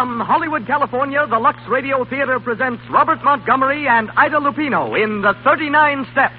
From Hollywood, California, the Lux Radio Theater presents Robert Montgomery and Ida Lupino in The 39 Steps.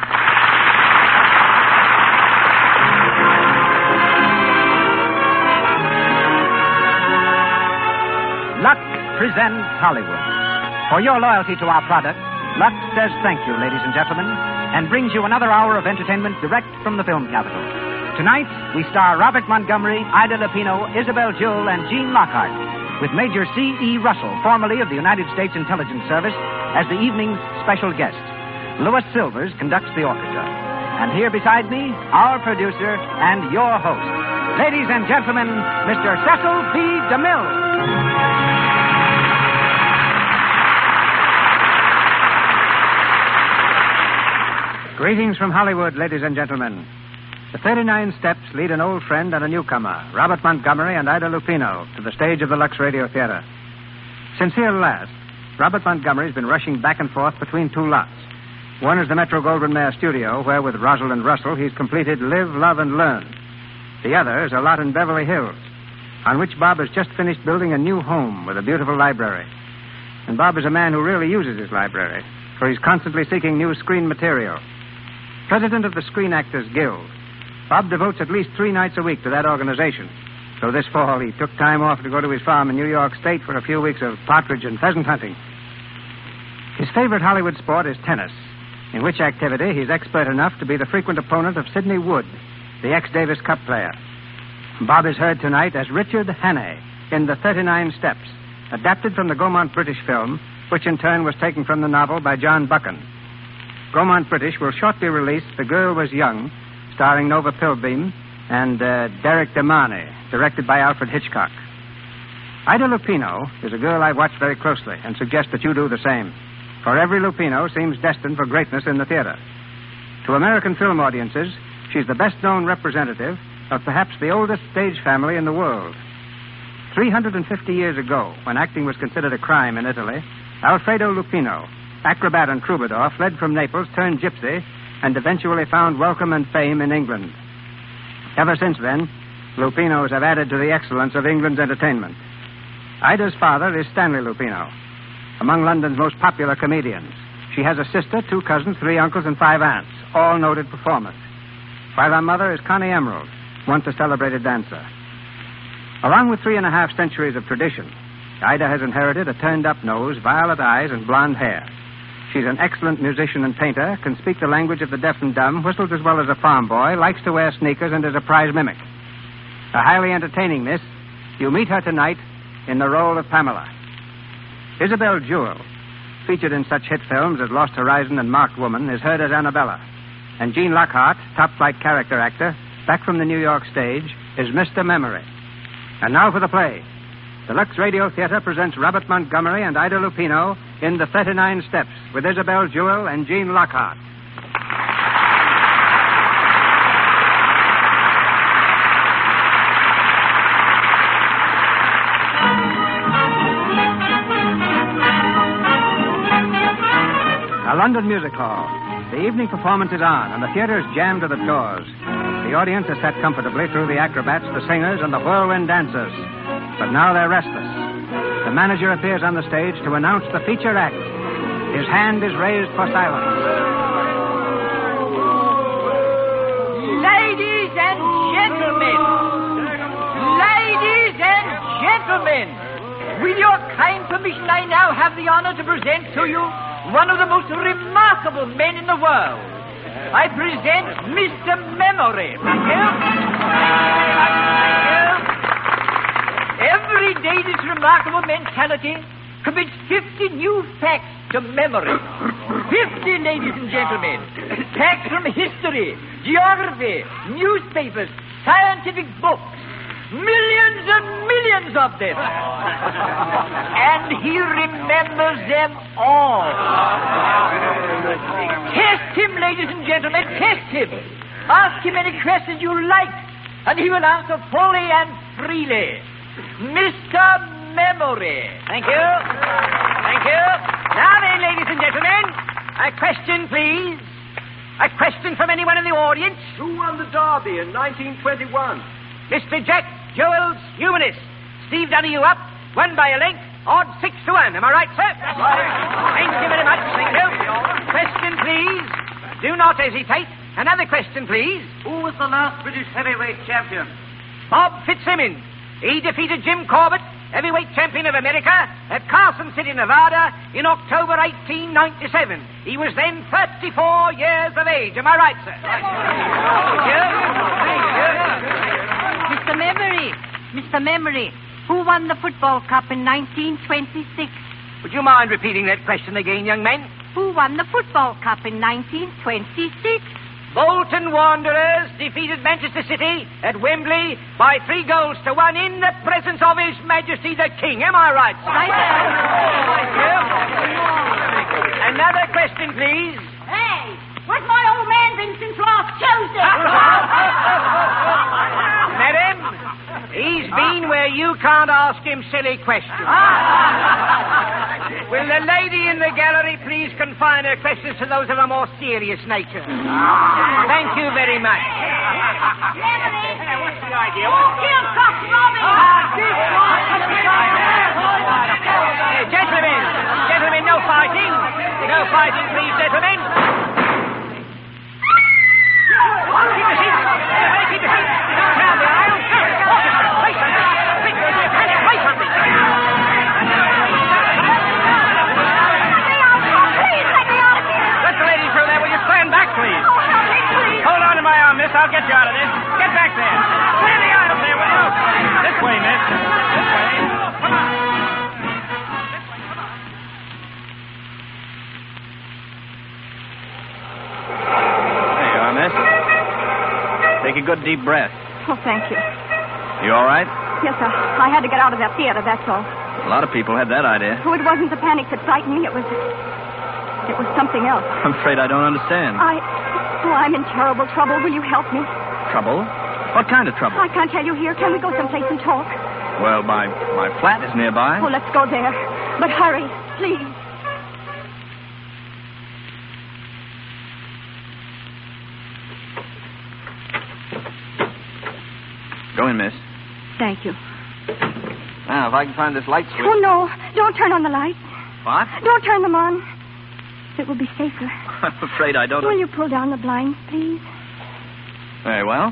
Lux presents Hollywood. For your loyalty to our product, Lux says thank you, ladies and gentlemen, and brings you another hour of entertainment direct from the film capital. Tonight, we star Robert Montgomery, Ida Lupino, Isabel Jewell, and Gene Lockhart, with Major C.E. Russell, formerly of the United States Intelligence Service, as the evening's special guest. Louis Silvers conducts the orchestra. And here beside me, our producer and your host. Ladies and gentlemen, Mr. Cecil B. DeMille. Greetings from Hollywood, ladies and gentlemen. The 39 Steps lead an old friend and a newcomer, Robert Montgomery and Ida Lupino, to the stage of the Lux Radio Theater. Since here last, Robert Montgomery's been rushing back and forth between two lots. One is the Metro-Goldwyn-Mayer studio, where with Rosalind Russell he's completed Live, Love, and Learn. The other is a lot in Beverly Hills, on which Bob has just finished building a new home with a beautiful library. And Bob is a man who really uses his library, for he's constantly seeking new screen material. President of the Screen Actors Guild, Bob devotes at least 3 nights a week to that organization. So this fall, he took time off to go to his farm in New York State for a few weeks of partridge and pheasant hunting. His favorite Hollywood sport is tennis, in which activity he's expert enough to be the frequent opponent of Sidney Wood, the ex-Davis Cup player. Bob is heard tonight as Richard Hannay in The 39 Steps, adapted from the Gaumont British film, which in turn was taken from the novel by John Buchan. Gaumont British will shortly release The Girl Was Young, starring Nova Pilbeam, and Derek DeMarney, directed by Alfred Hitchcock. Ida Lupino is a girl I've watched very closely and suggest that you do the same, for every Lupino seems destined for greatness in the theater. To American film audiences, she's the best-known representative of perhaps the oldest stage family in the world. 350 years ago, when acting was considered a crime in Italy, Alfredo Lupino, acrobat and troubadour, fled from Naples, turned gypsy, and eventually found welcome and fame in England. Ever since then, Lupinos have added to the excellence of England's entertainment. Ida's father is Stanley Lupino, among London's most popular comedians. She has a sister, 2 cousins, 3 uncles, and 5 aunts, all noted performers. While her mother is Connie Emerald, once a celebrated dancer. Along with 3.5 centuries of tradition, Ida has inherited a turned-up nose, violet eyes, and blonde hair. She's an excellent musician and painter, can speak the language of the deaf and dumb, whistles as well as a farm boy, likes to wear sneakers, and is a prize mimic. A highly entertaining miss, you meet her tonight in the role of Pamela. Isabel Jewell, featured in such hit films as Lost Horizon and Marked Woman, is heard as Annabella. And Gene Lockhart, top-flight character actor, back from the New York stage, is Mr. Memory. And now for the play. The Lux Radio Theater presents Robert Montgomery and Ida Lupino in The 39 Steps with Isabel Jewell and Gene Lockhart. A London music hall. The evening performance is on, and the theater is jammed to the doors. The audience is sat comfortably through the acrobats, the singers, and the whirlwind dancers. But now they're restless. The manager appears on the stage to announce the feature act. His hand is raised for silence. Ladies and gentlemen! Ladies and gentlemen! With your kind permission, I now have the honor to present to you one of the most remarkable men in the world. I present Mr. Memory. Thank you. Every day this remarkable mentality commits 50 new facts to memory. 50, ladies and gentlemen. Facts from history, geography, newspapers, scientific books. Millions and millions of them. And he remembers them all. Test him, ladies and gentlemen, test him. Ask him any questions you like, and he will answer fully and freely. Mr. Memory. Thank you. Thank you. Now then, ladies and gentlemen, a question, please. A question from anyone in the audience? Who won the Derby in 1921? Mr. Jack Joel's Humanist. Steve Dunn, are you up? Won by a length, odd 6-1. Am I right, sir? That's right. Thank you very much. Thank you. Question, please. Do not hesitate. Another question, please. Who was the last British heavyweight champion? Bob Fitzsimmons. He defeated Jim Corbett, heavyweight champion of America, at Carson City, Nevada, in October 1897. He was then 34 years of age. Am I right, sir? Thank you. Mr. Memory, who won the football cup in 1926? Would you mind repeating that question again, young man? Who won the football cup in 1926? Bolton Wanderers defeated Manchester City at Wembley by 3-1 in the presence of His Majesty the King. Am I right, sir? Right. Another question, please. Hey, where's my old man been since last Tuesday? Madam, he's been where you can't ask him silly questions. Will the lady in the gallery please confine her questions to those of a more serious nature? Thank you very much. What's the idea? Who killed Cox Robin? Gentlemen, no fighting. No fighting, please, gentlemen. Keep your seat. Keep your seat. Don't crowd the aisle. Wait something. Let the lady through there. Will you stand back, please? Hold on to my arm, miss. I'll get you out of this. Get back there. Clear the aisle there, will you? This way, miss. This way. Come on. There you are, miss. Take a good deep breath. Oh, thank you. You all right? Yes, sir. I had to get out of that theater, that's all. A lot of people had that idea. Oh, it wasn't the panic that frightened me. It was something else. I'm afraid I don't understand. I'm in terrible trouble. Will you help me? Trouble? What kind of trouble? I can't tell you here. Can we go someplace and talk? Well, my flat is nearby. Oh, let's go there. But hurry, please. Go in, miss. Thank you. Now, if I can find this light switch. Oh, no. Don't turn on the lights. What? Don't turn them on. It will be safer. I'm afraid I don't... Will you pull down the blinds, please? Very well.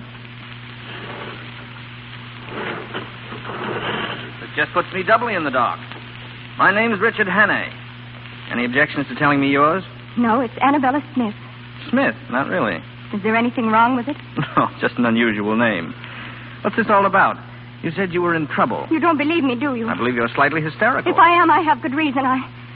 This just puts me doubly in the dark. My name's Richard Hannay. Any objections to telling me yours? No, it's Annabella Smith. Smith? Not really. Is there anything wrong with it? No, just an unusual name. What's this all about? You said you were in trouble. You don't believe me, do you? I believe you're slightly hysterical. If I am, I have good reason.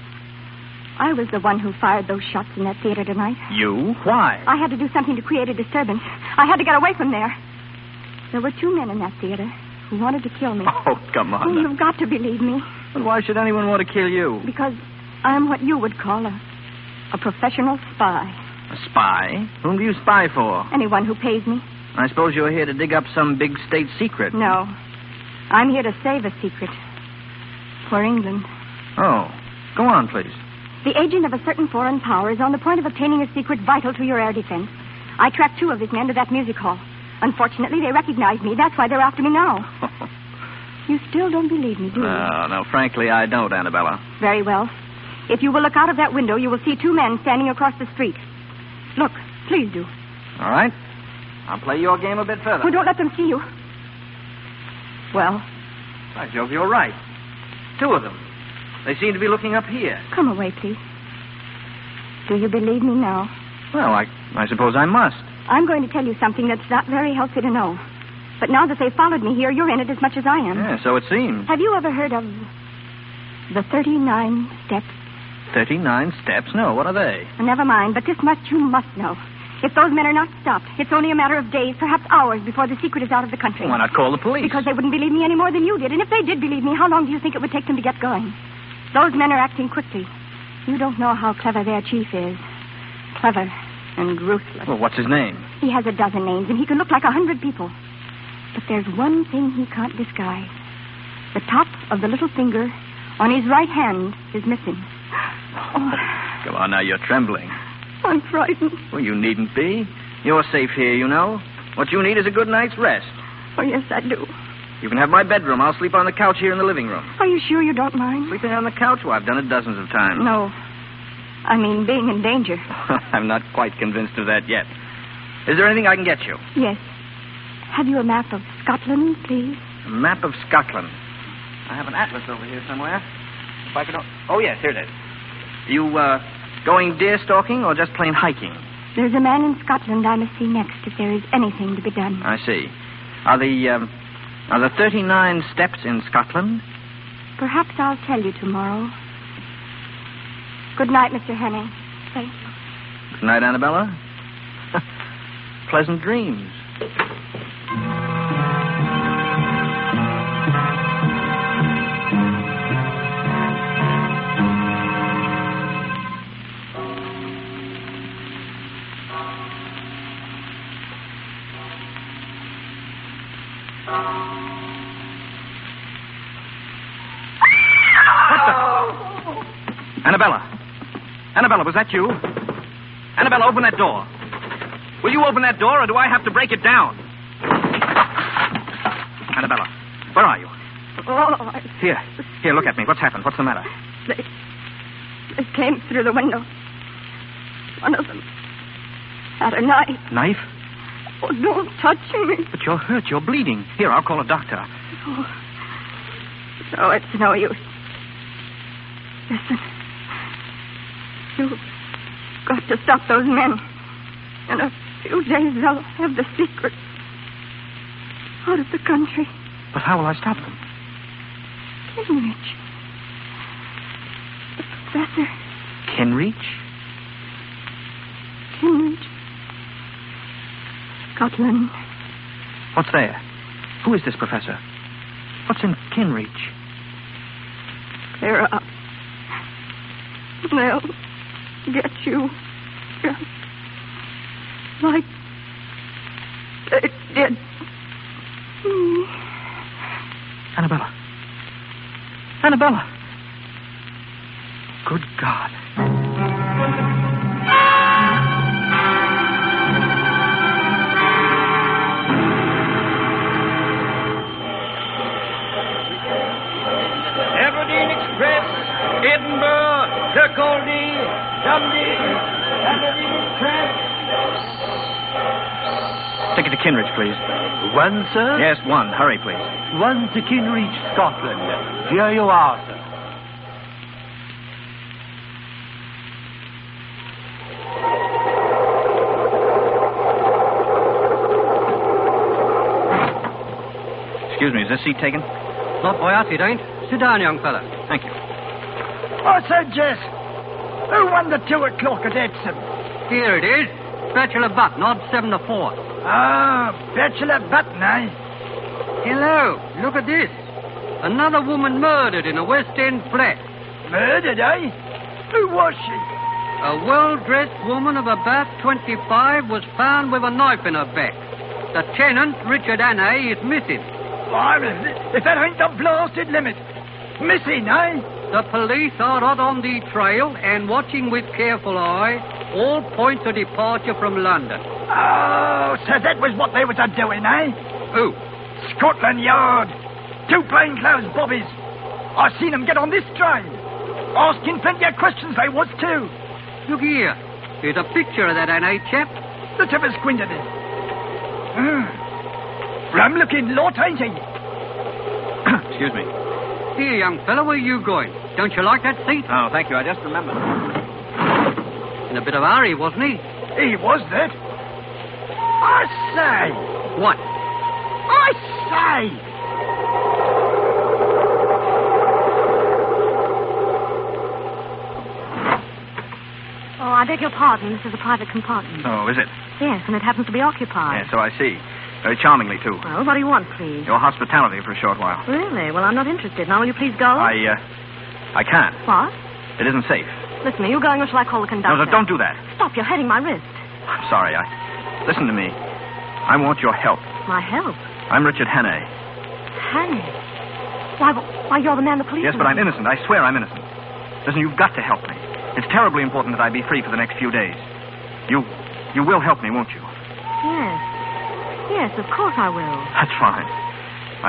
I was the one who fired those shots in that theater tonight. You? Why? I had to do something to create a disturbance. I had to get away from there. There were 2 men in that theater who wanted to kill me. Oh, come on. Oh, you've got to believe me. But why should anyone want to kill you? Because I'm what you would call a professional spy. A spy? Whom do you spy for? Anyone who pays me. I suppose you're here to dig up some big state secret. No. I'm here to save a secret. For England. Oh. Go on, please. The agent of a certain foreign power is on the point of obtaining a secret vital to your air defense. I tracked 2 of his men to that music hall. Unfortunately, they recognized me. That's why they're after me now. You still don't believe me, do you? No, frankly, I don't, Annabella. Very well. If you will look out of that window, you will see 2 men standing across the street. Look, please do. All right. I'll play your game a bit further. Oh, don't let them see you. Well? By Jove, you're right. 2 of them. They seem to be looking up here. Come away, please. Do you believe me now? Well, I suppose I must. I'm going to tell you something that's not very healthy to know. But now that they followed me here, you're in it as much as I am. Yeah, so it seems. Have you ever heard of the 39 steps? 39 steps? No, what are they? Never mind, but this much you must know. If those men are not stopped, it's only a matter of days, perhaps hours, before the secret is out of the country. Why not call the police? Because they wouldn't believe me any more than you did. And if they did believe me, how long do you think it would take them to get going? Those men are acting quickly. You don't know how clever their chief is. Clever and ruthless. Well, what's his name? He has a dozen names, and he can look like 100 people. But there's one thing he can't disguise. The top of the little finger on his right hand is missing. Oh. Come on now, you're trembling. I'm frightened. Well, you needn't be. You're safe here, you know. What you need is a good night's rest. Oh, yes, I do. You can have my bedroom. I'll sleep on the couch here in the living room. Are you sure you don't mind? Sleeping on the couch? Well, I've done it dozens of times. No. I mean, being in danger. I'm not quite convinced of that yet. Is there anything I can get you? Yes. Have you a map of Scotland, please? A map of Scotland. I have an atlas over here somewhere. If I could... Oh, yes, here it is. You, going deer stalking or just plain hiking? There's a man in Scotland I must see next if there is anything to be done. I see. Are the 39 steps in Scotland? Perhaps I'll tell you tomorrow. Good night, Mr. Henning. Thank you. Good night, Annabella. Pleasant dreams. Annabella, was that you? Annabella, open that door. Will you open that door, or do I have to break it down? Annabella, where are you? Oh, Here, look at me. What's happened? What's the matter? They came through the window. One of them had a knife. Knife? Oh, don't touch me. But you're hurt. You're bleeding. Here, I'll call a doctor. No, it's no use. Listen. You've got to stop those men. In a few days, they'll have the secret out of the country. But how will I stop them? Kenrich. The professor. Kenrich? Kenrich. Scotland. What's there? Who is this professor? What's in Kenrich? Clear up. They'll get you. Just like they did me. Annabella. Annabella. Good God. Aberdeen Express, Edinburgh, Kirkcaldy, Dundee, Aberdeen Express. Take it to Kinridge, please. One, sir? Yes, one. Hurry, please. One to Kinridge, Scotland. Here you are, sir. Excuse me, is this seat taken? Not by us, it ain't. Sit down, young fella. Thank you. I said, Jess, who won the 2 o'clock at Epsom? Here it is. Bachelor Button, odd 7 to 4. Ah, Bachelor Button, eh? Hello, look at this. Another woman murdered in a West End flat. Murdered, eh? Who was she? A well-dressed woman of about 25 was found with a knife in her back. The tenant, Richard Hannay, is missing. If that ain't the blasted limit. Missing, eh? The police are hot on the trail and watching with careful eye all points of departure from London. Oh, so that was what they was a-doing, eh? Who? Scotland Yard. 2 plainclothes bobbies. I seen them get on this train. Asking plenty of questions they was, too. Look here. Here's a picture of that Hannay chap. Let's have a squint at it. Rum-looking lot, ain't he? Excuse me. Here, young fellow, where are you going? Don't you like that seat? Oh, thank you. I just remembered. In a bit of a hurry, wasn't he? He was that. I say. What? I say. Oh, I beg your pardon. This is a private compartment. Oh, is it? Yes, and it happens to be occupied. Yes, so I see. Very charmingly, too. Well, what do you want, please? Your hospitality for a short while. Really? Well, I'm not interested. Now, will you please go? I can't. What? It isn't safe. Listen, are you going or shall I call the conductor? No, don't do that. Stop, you're hurting my wrist. I'm sorry. Listen to me. I want your help. My help? I'm Richard Hannay. Hannay? Why, you're the man the police... Yes, but I'm innocent. I swear I'm innocent. Listen, you've got to help me. It's terribly important that I be free for the next few days. You will help me, won't you? Yes. Yes, of course I will. That's fine.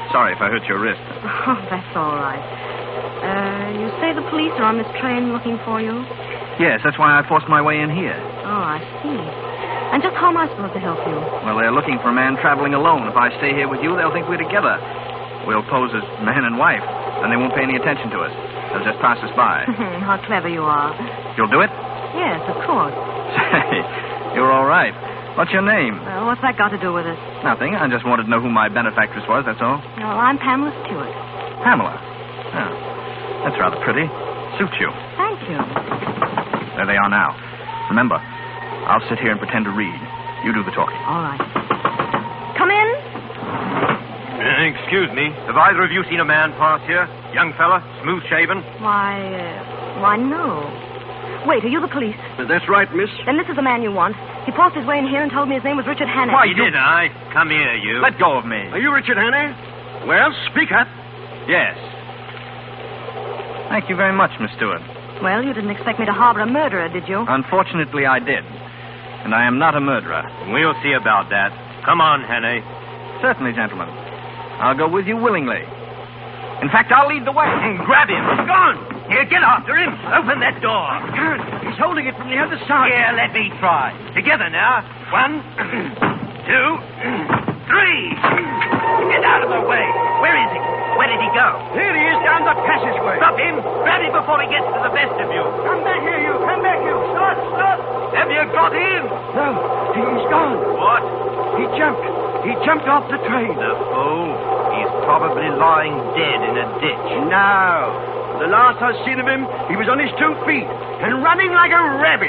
Sorry if I hurt your wrist. Oh, that's all right. You say the police are on this train looking for you? Yes, that's why I forced my way in here. Oh, I see. And just how am I supposed to help you? Well, they're looking for a man traveling alone. If I stay here with you, they'll think we're together. We'll pose as man and wife, and they won't pay any attention to us. They'll just pass us by. How clever you are. You'll do it? Yes, of course. Say, you're all right. What's your name? Well, what's that got to do with it? Nothing. I just wanted to know who my benefactress was, that's all. Well, I'm Pamela Stewart. Pamela? Oh, that's rather pretty. Suits you. Thank you. There they are now. Remember, I'll sit here and pretend to read. You do the talking. All right. Come in. Excuse me. Have either of you seen a man pass here? Young fella, smooth-shaven? Why, no. Wait, are you the police? That's right, miss. Then this is the man you want. He forced his way in here and told me his name was Richard Hannay. Why, did I? Come here, you. Let go of me. Are you Richard Hannay? Well, speak up. Yes. Thank you very much, Miss Stewart. Well, you didn't expect me to harbor a murderer, did you? Unfortunately, I did. And I am not a murderer. We'll see about that. Come on, Hannay. Certainly, gentlemen. I'll go with you willingly. In fact, I'll lead the way. Grab him. Gone. Here, get after him. Open that door. I can't. He's holding it from the other side. Here, let me try. Together now. 1, 2, 3. Get out of the way. Where is he? Where did he go? Here he is down the passageway. Stop him. Grab him before he gets to the vestibule. Come back here, you. Come back, you. Stop. Have you got him? No, he's gone. What? He jumped off the train. The fool. He's probably lying dead in a ditch. No. The last I seen of him, he was on his 2 feet and running like a rabbit.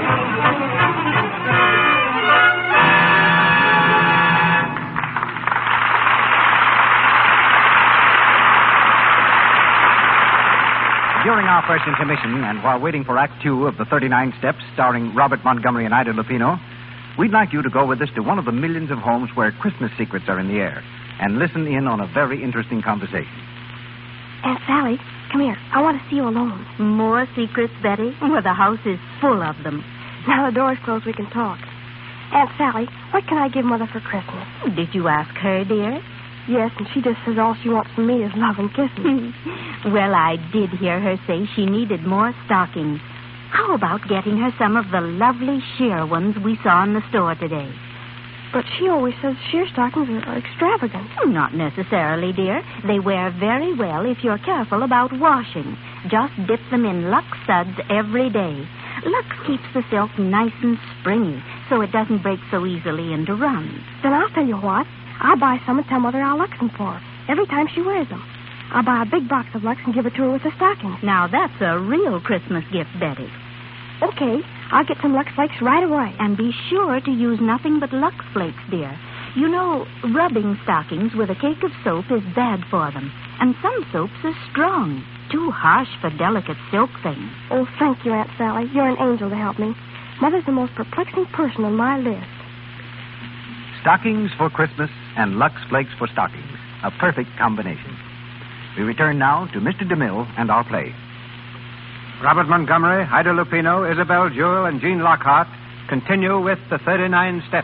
During our first intermission, and while waiting for Act 2 of the 39 Steps, starring Robert Montgomery and Ida Lupino, we'd like you to go with us to one of the millions of homes where Christmas secrets are in the air and listen in on a very interesting conversation. Aunt Sally, come here. I want to see you alone. More secrets, Betty? Well, the house is full of them. Now the door's closed, we can talk. Aunt Sally, what can I give Mother for Christmas? Did you ask her, dear? Yes, and she just says all she wants from me is love and kisses. Well, I did hear her say she needed more stockings. How about getting her some of the lovely sheer ones we saw in the store today? But she always says sheer stockings are extravagant. Not necessarily, dear. They wear very well if you're careful about washing. Just dip them in Lux suds every day. Lux keeps the silk nice and springy, so it doesn't break so easily into runs. Then I'll tell you what. I'll buy some and tell Mother I'll Lux them for her every time she wears them. I'll buy a big box of Lux and give it to her with the stockings. Now, that's a real Christmas gift, Betty. Okay, I'll get some Lux Flakes right away. And be sure to use nothing but Lux Flakes, dear. You know, rubbing stockings with a cake of soap is bad for them. And some soaps are strong, too harsh for delicate silk things. Oh, thank you, Aunt Sally. You're an angel to help me. Mother's the most perplexing person on my list. Stockings for Christmas and Lux Flakes for stockings. A perfect combination. We return now to Mr. DeMille and our play. Robert Montgomery, Ida Lupino, Isabel Jewell, and Jean Lockhart continue with the 39 Steps.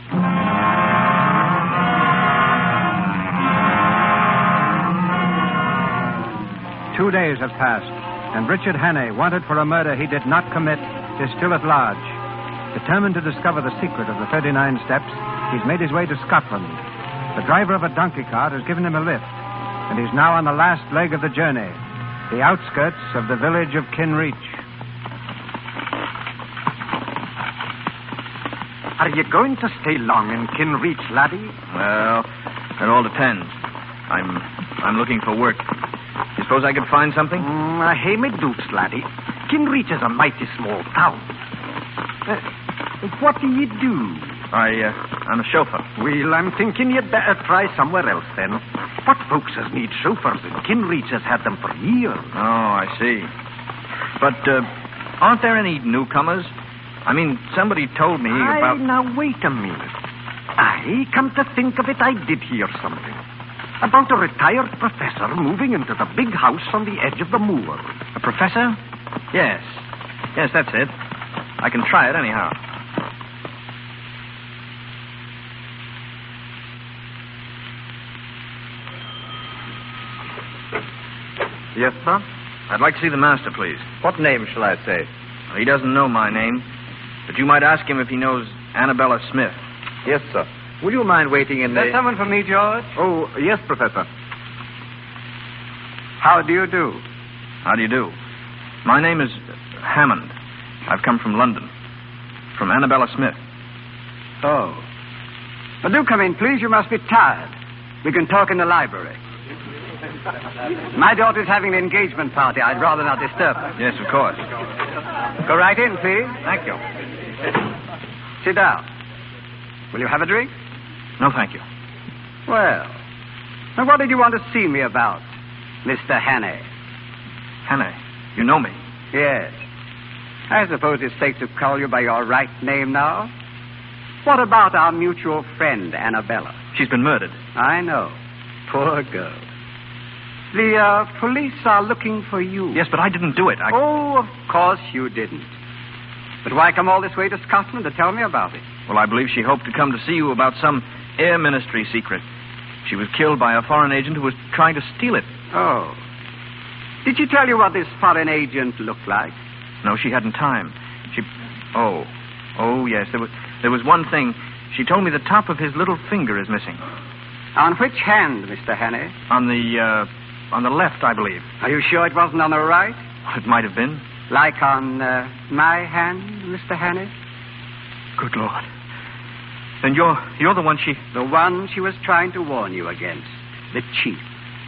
Two days have passed, and Richard Hannay, wanted for a murder he did not commit, is still at large. Determined to discover the secret of the 39 Steps, he's made his way to Scotland. The driver of a donkey cart has given him a lift, and he's now on the last leg of the journey, the outskirts of the village of Kinreach. Are you going to stay long in Kinreach, laddie? Well, it all depends. I'm looking for work. You suppose I could find something? I hate me dukes, laddie. Kinreach is a mighty small town. What do you do? I'm a chauffeur. Well, I'm thinking you'd better try somewhere else, then. What folks need chauffeurs in Kinreach has had them for years. Oh, I see. But, aren't there any newcomers? I mean, somebody told me about... Now, wait a minute. Come to think of it, I did hear something. About a retired professor moving into the big house on the edge of the moor. A professor? Yes. Yes, that's it. I can try it anyhow. Yes, sir? I'd like to see the master, please. What name shall I say? He doesn't know my name, but you might ask him if he knows Annabella Smith. Yes, sir. Will you mind waiting in Is there someone for me, George? Oh, yes, Professor. How do you do? How do you do? My name is Hammond. I've come from London. From Annabella Smith. Oh. Well, do come in, please. You must be tired. We can talk in the library. My daughter's having an engagement party. I'd rather not disturb her. Yes, of course. Go right in, please. Thank you. Sit down. Will you have a drink? No, thank you. Well, now what did you want to see me about, Mr. Hannay? Hannay, you know me. Yes. I suppose it's safe to call you by your right name now. What about our mutual friend, Annabella? She's been murdered. I know. Poor girl. The police are looking for you. Yes, but I didn't do it. Oh, of course you didn't. But why come all this way to Scotland to tell me about it? Well, I believe she hoped to come to see you about some air ministry secret. She was killed by a foreign agent who was trying to steal it. Oh. Did she tell you what this foreign agent looked like? No, she hadn't time. Oh, yes. There was one thing. She told me the top of his little finger is missing. On which hand, Mr. Hannay? On the left, I believe. Are you sure it wasn't on the right? It might have been. Like on my hand, Mr. Hannay? Good Lord. Then you're the one she... The one she was trying to warn you against. The chief.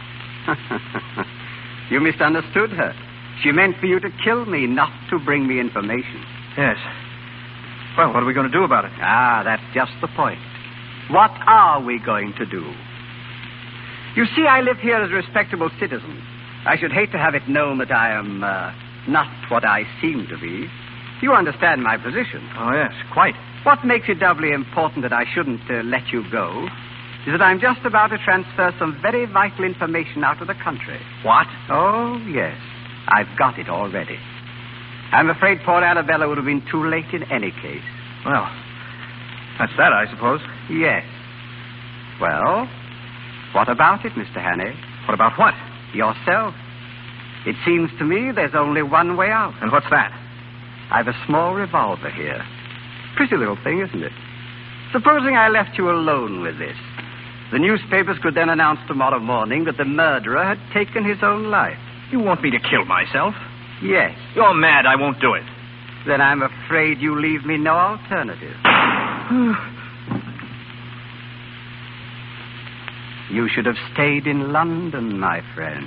You misunderstood her. She meant for you to kill me, not to bring me information. Yes. Well, what are we going to do about it? Ah, that's just the point. What are we going to do? You see, I live here as a respectable citizen. I should hate to have it known that I am not what I seem to be. You understand my position. Oh, yes, quite. What makes it doubly important that I shouldn't let you go is that I'm just about to transfer some very vital information out of the country. What? Oh, yes. I've got it already. I'm afraid poor Annabella would have been too late in any case. Well, that's that, I suppose. Yes. Well, what about it, Mr. Hannay? What about what? Yourself. It seems to me there's only one way out. And what's that? I've a small revolver here. Pretty little thing, isn't it? Supposing I left you alone with this. The newspapers could then announce tomorrow morning that the murderer had taken his own life. You want me to kill myself? Yes. You're mad. I won't do it. Then I'm afraid you leave me no alternative. You should have stayed in London, my friend.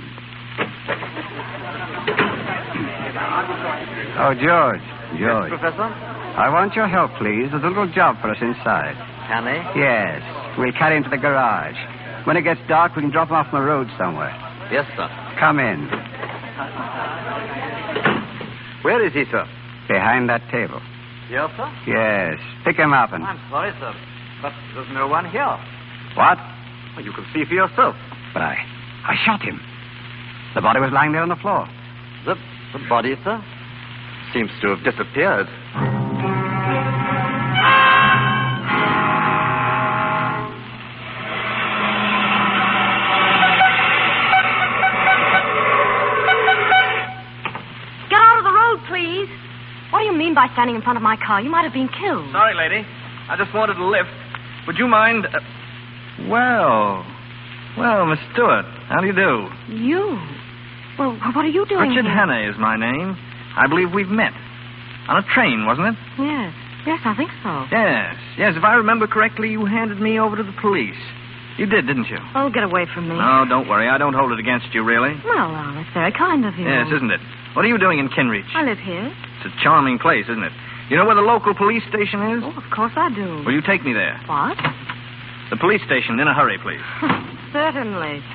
Oh, George. Yes, Professor? I want your help, please. There's a little job for us inside. Hannay? Yes. We'll carry him to the garage. When it gets dark, we can drop him off on the road somewhere. Yes, sir. Come in. Where is he, sir? Behind that table. Yes, sir? Yes. Pick him up and... I'm sorry, sir, but there's no one here. What? Well, you can see for yourself. But I shot him. The body was lying there on the floor. The body, sir? Seems to have disappeared. Get out of the road, please. What do you mean by standing in front of my car? You might have been killed. Sorry, lady. I just wanted a lift. Would you mind... Well, Miss Stewart, how do you do? You? Well, what are you doing Richard here? Hannay is my name. I believe we've met. On a train, wasn't it? Yes. Yes, I think so. Yes. If I remember correctly, you handed me over to the police. You did, didn't you? Oh, get away from me. No, don't worry. I don't hold it against you, really. Well, that's very kind of you. Yes, isn't it? What are you doing in Kinreach? I live here. It's a charming place, isn't it? You know where the local police station is? Oh, of course I do. Will you take me there? What? The police station, in a hurry, please. Certainly.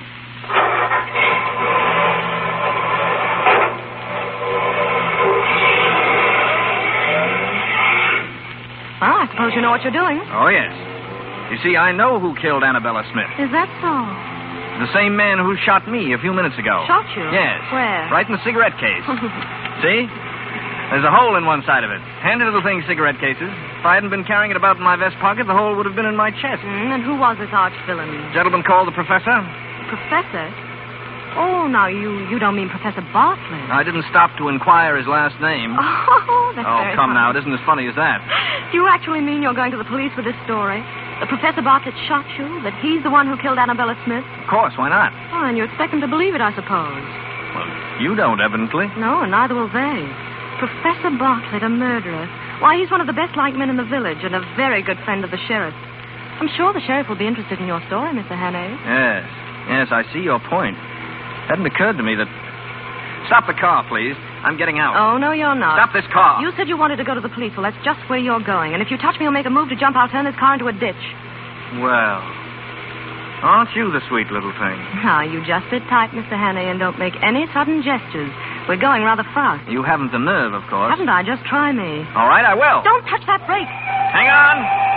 Well, I suppose you know what you're doing. Oh, yes. You see, I know who killed Annabella Smith. Is that so? The same man who shot me a few minutes ago. Shot you? Yes. Where? Right in the cigarette case. See? There's a hole in one side of it. Handy little thing, cigarette cases. If I hadn't been carrying it about in my vest pocket, the hole would have been in my chest. And who was this arch villain? Gentleman called the professor. Professor? Oh, now, you don't mean Professor Bartlett. I didn't stop to inquire his last name. Oh, that's very come funny. now. It isn't as funny as that. Do you actually mean you're going to the police with this story? That Professor Bartlett shot you? That he's the one who killed Annabella Smith? Of course, why not? Oh, and you expect them to believe it, I suppose. Well, you don't, evidently. No, and neither will they. Professor Bartlett, a murderer. Why, he's one of the best-liked men in the village and a very good friend of the sheriff. I'm sure the sheriff will be interested in your story, Mr. Hannay. Yes, I see your point. Hadn't occurred to me that... Stop the car, please. I'm getting out. Oh, no, you're not. Stop this car. You said you wanted to go to the police. Well, that's just where you're going. And if you touch me or make a move to jump, I'll turn this car into a ditch. Well, aren't you the sweet little thing? Now, you just sit tight, Mr. Hannay, and don't make any sudden gestures. We're going rather fast. You haven't the nerve, of course. Haven't I? Just try me. All right, I will. Don't touch that brake. Hang on.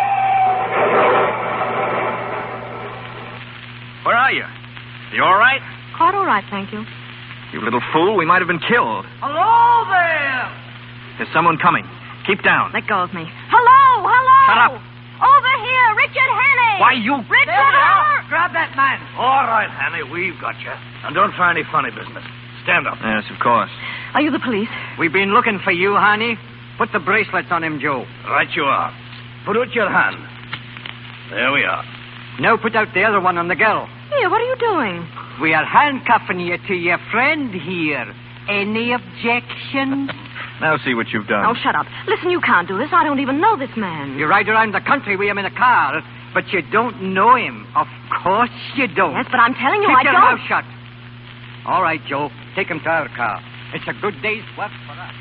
Where are you? You all right? Quite all right, thank you. You little fool, we might have been killed. Hello there! There's someone coming. Keep down. Let go of me. Hello! Shut up. Over here, Richard Hannay! Why, you... Richard! Grab that man. All right, Hannay, we've got you. And don't try any funny business. Stand up. Yes, of course. Are you the police? We've been looking for you, honey. Put the bracelets on him, Joe. Right you are. Put out your hand. There we are. Now put out the other one on the girl. Here, what are you doing? We are handcuffing you to your friend here. Any objection? Now see what you've done. Oh, shut up. Listen, you can't do this. I don't even know this man. You ride around the country with him in a car, but you don't know him. Of course you don't. Yes, but I'm telling you, Keep I your don't. mouth shut. All right, Joe. Take him to our car. It's a good day's work for us.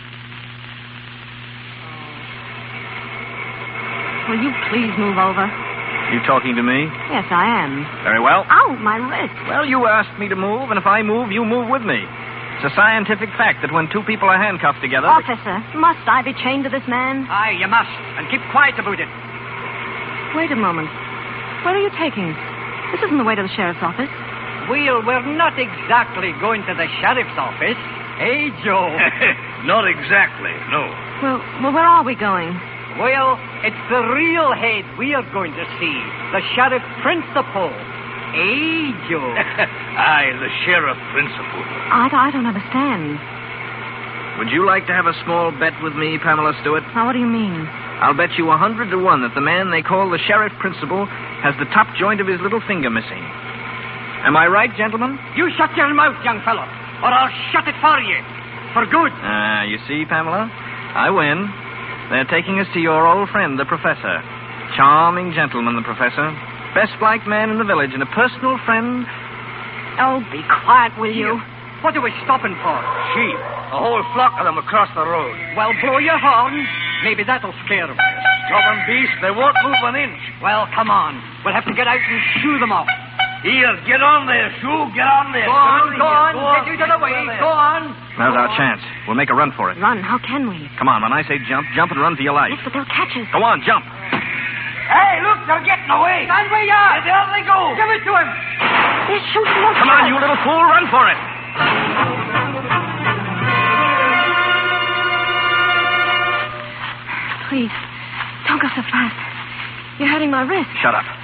Will you please move over? You talking to me? Yes, I am. Very well. Ow, my wrist. Well, you asked me to move, and if I move, you move with me. It's a scientific fact that when two people are handcuffed together... Officer, must I be chained to this man? Aye, you must. And keep quiet about it. Wait a moment. Where are you taking us? This isn't the way to the sheriff's office. Well, we're not exactly going to the sheriff's office. Eh, Joe? Not exactly, no. Well, where are we going? Well, it's the real head we are going to see. The sheriff principal. Eh, Joe? Aye, the sheriff principal. I don't understand. Would you like to have a small bet with me, Pamela Stewart? Now, what do you mean? I'll bet you 100 to 1 that the man they call the sheriff principal has the top joint of his little finger missing. Am I right, gentlemen? You shut your mouth, young fellow, or I'll shut it for you. For good. You see, Pamela? I win. They're taking us to your old friend, the professor. Charming gentleman, the professor. Best-liked man in the village and a personal friend. Oh, be quiet, will you? What are we stopping for? Sheep. A whole flock of them across the road. Well, blow your horn. Maybe that'll scare them. Stubborn beasts, they won't move an inch. Well, come on. We'll have to get out and shoo them off. Here, get on there, Shoo. Get on there. Go on. Get you to the way. Go on. Now's our chance. We'll make a run for it. Run? How can we? Come on, when I say jump, jump and run for your life. Yes, but they'll catch us. Go on, jump. Hey, look, they're getting away. Stand where you are. There they go. Give it to him. They're shooting us. Come on, you little fool, run for it. Please, don't go so fast. You're hurting my wrist. Shut up.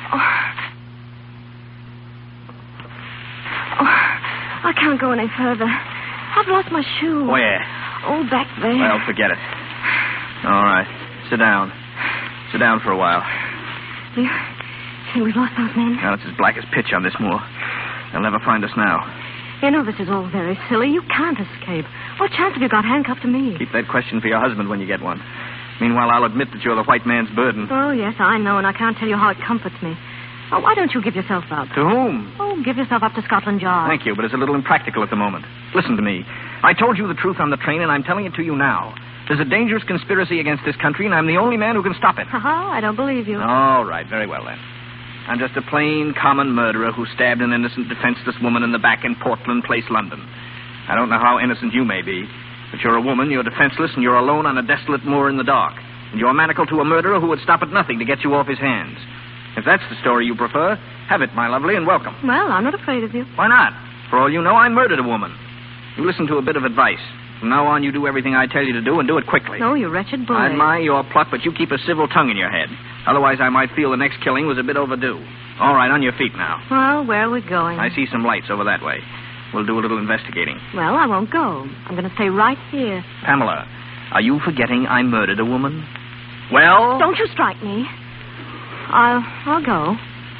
I can't go any further. I've lost my shoe. Where? Oh, back there. Well, forget it. All right. Sit down. Sit down for a while. You think we've lost those men? Now, it's as black as pitch on this moor. They'll never find us now. You know, this is all very silly. You can't escape. What chance have you got handcuffed to me? Keep that question for your husband when you get one. Meanwhile, I'll admit that you're the white man's burden. Oh, yes, I know, and I can't tell you how it comforts me. Oh, why don't you give yourself up? To whom? Oh, give yourself up to Scotland Yard. Thank you, but it's a little impractical at the moment. Listen to me. I told you the truth on the train, and I'm telling it to you now. There's a dangerous conspiracy against this country, and I'm the only man who can stop it. I don't believe you. All right, very well, then. I'm just a plain, common murderer who stabbed an innocent, defenseless woman in the back in Portland Place, London. I don't know how innocent you may be, but you're a woman, you're defenseless, and you're alone on a desolate moor in the dark. And you're manacled to a murderer who would stop at nothing to get you off his hands. If that's the story you prefer, have it, my lovely, and welcome. Well, I'm not afraid of you. Why not? For all you know, I murdered a woman. You listen to a bit of advice. From now on, you do everything I tell you to do, and do it quickly. Oh, you wretched boy. I admire your pluck, but you keep a civil tongue in your head. Otherwise, I might feel the next killing was a bit overdue. All right, on your feet now. Well, where are we going? I see some lights over that way. We'll do a little investigating. Well, I won't go. I'm going to stay right here. Pamela, are you forgetting I murdered a woman? Well? Don't you strike me. I'll go.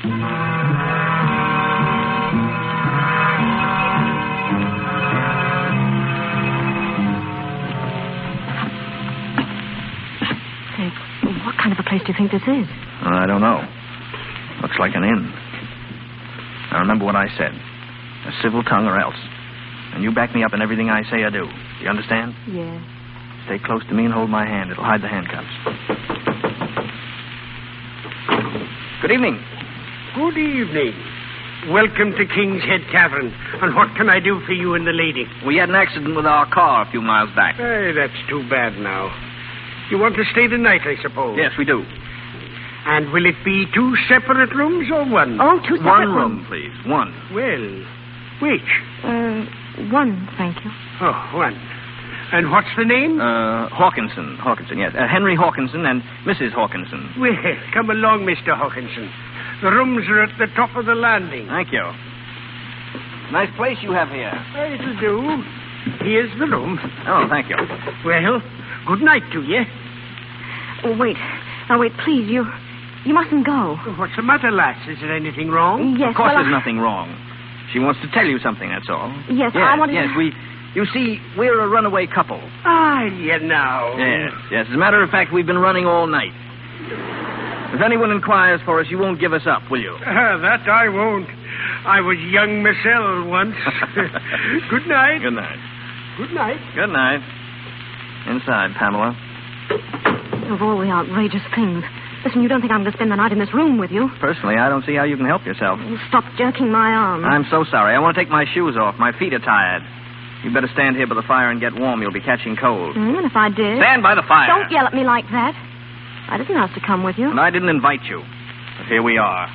Say, what kind of a place do you think this is? I don't know. Looks like an inn. Now, remember what I said. A civil tongue or else. And you back me up in everything I say or do. Do you understand? Yes. Stay close to me and hold my hand. It'll hide the handcuffs. Good evening. Good evening. Welcome to King's Head Tavern. And what can I do for you and the lady? We had an accident with our car a few miles back. Hey, that's too bad now. You want to stay the night, I suppose? Yes, we do. And will it be 2 separate rooms or one? Oh, 2 separate One room, please. One. Well, which? One, thank you. Oh, one. And what's the name? Hawkinson. Hawkinson, yes. Henry Hawkinson and Mrs. Hawkinson. Well, come along, Mr. Hawkinson. The rooms are at the top of the landing. Thank you. Nice place you have here. It'll do. Here's the room. Oh, thank you. Well, good night to you. Oh, wait. Now, wait, please, you mustn't go. What's the matter, lass? Is there anything wrong? Yes, Of course there's nothing wrong. She wants to tell you something, that's all. Yes, I wanted Yes, to... You see, we're a runaway couple. Ah, you know. Yes. As a matter of fact, we've been running all night. If anyone inquires for us, you won't give us up, will you? That I won't. I was young myself once. Good night. Good night. Good night. Good night. Inside, Pamela. Of all the outrageous things. Listen, you don't think I'm going to spend the night in this room with you? Personally, I don't see how you can help yourself. Stop jerking my arm. I'm so sorry. I want to take my shoes off. My feet are tired. You better stand here by the fire and get warm. You'll be catching cold. And if I did? Stand by the fire. Don't yell at me like that. I didn't ask to come with you. And I didn't invite you. But here we are.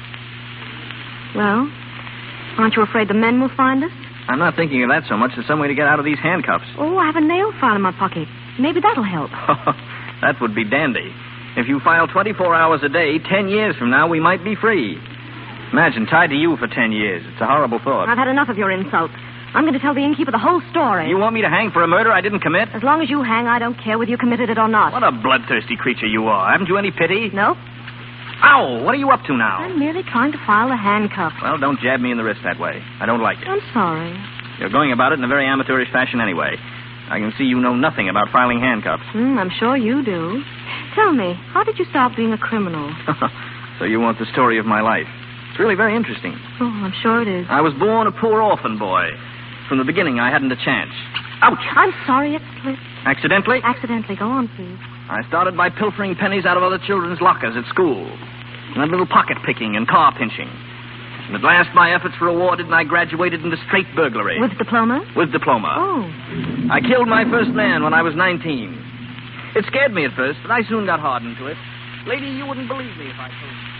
Well, aren't you afraid the men will find us? I'm not thinking of that so much as some way to get out of these handcuffs. Oh, I have a nail file in my pocket. Maybe that'll help. That would be dandy. If you file 24 hours a day, 10 years from now, we might be free. Imagine, tied to you for 10 years. It's a horrible thought. I've had enough of your insults. I'm going to tell the innkeeper the whole story. You want me to hang for a murder I didn't commit? As long as you hang, I don't care whether you committed it or not. What a bloodthirsty creature you are. Haven't you any pity? No. Ow! What are you up to now? I'm merely trying to file the handcuffs. Well, don't jab me in the wrist that way. I don't like it. I'm sorry. You're going about it in a very amateurish fashion anyway. I can see you know nothing about filing handcuffs. I'm sure you do. Tell me, how did you start being a criminal? So you want the story of my life. It's really very interesting. Oh, I'm sure it is. I was born a poor orphan boy. From the beginning, I hadn't a chance. Ouch! I'm sorry it slipped. Accidentally? Accidentally. Go on, please. I started by pilfering pennies out of other children's lockers at school. And then little pocket picking and car pinching. And at last, my efforts were rewarded, and I graduated into straight burglary. With diploma? With diploma. Oh. I killed my first man when I was 19. It scared me at first, but I soon got hardened to it. Lady, you wouldn't believe me if I told you.